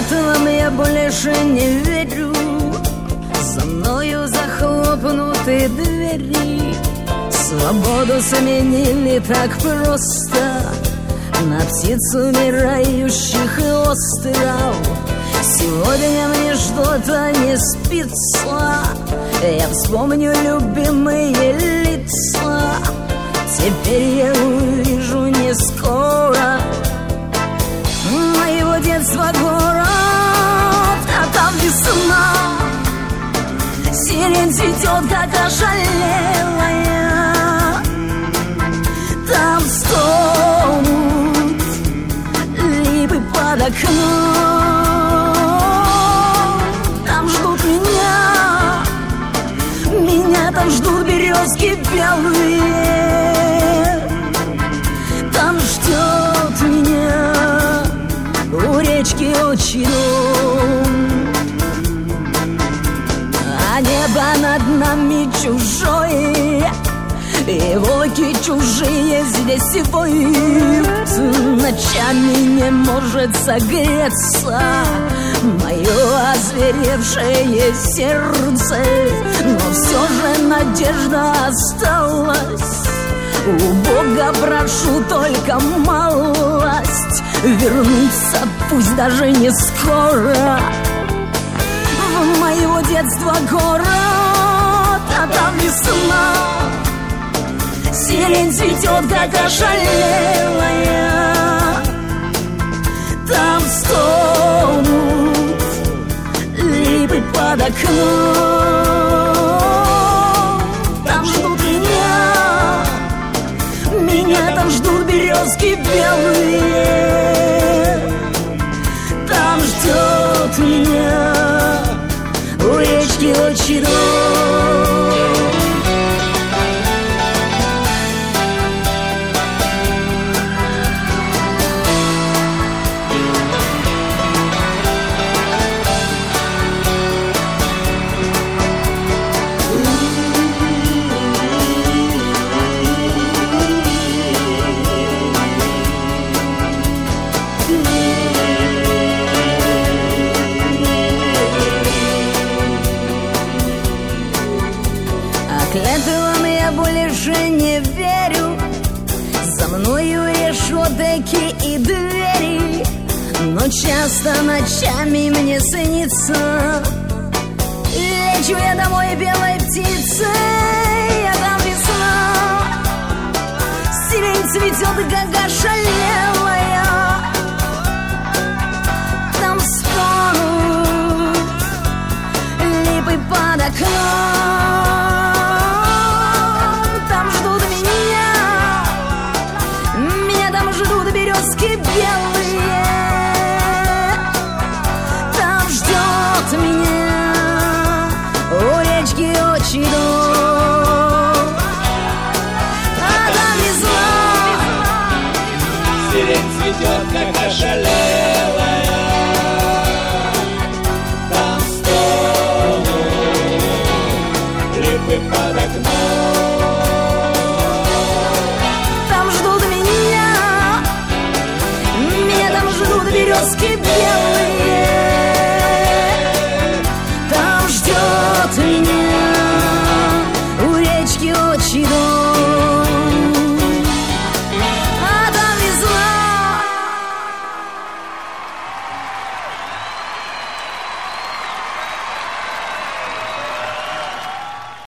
клятвам я больше не верю. За мною захлопнуты двери. Свободу заменили так просто на птиц умирающих остров. Сегодня мне что-то не спится. Я вспомню любимые лица. Теперь я увижу не скоро моего детства город. А там весна, сирень цветет, как ошалелая. Там стонут липы под окном. Там ждут меня там ждут березки белые. Там ждет меня у речки отчий дом. А небо над нами чужое, и волки чужие здесь воют. Ночами не может согреться мое озверевшее сердце, но все же надежда осталась. У Бога прошу только малость вернуться, пусть даже не скоро, в моего детства город. А там весна, сирень цветет, как ошалелая. Там стонут липы под окном. Там ждут меня там ждут березки белые. Там ждет меня у речки отчий дом. Клятвам я больше не верю. За мною решетки и двери. Но часто ночами мне снится. Лечу я домой белой птицей. А там весна, сирень цветет, как ошалелая. Там стонут липы под окном. Белые. Там ждет меня у речки отчий дом. А там весна, сирень цветет, как ошалелая. Там стонут липы под окном. Там ждут меня там ждут березки белые.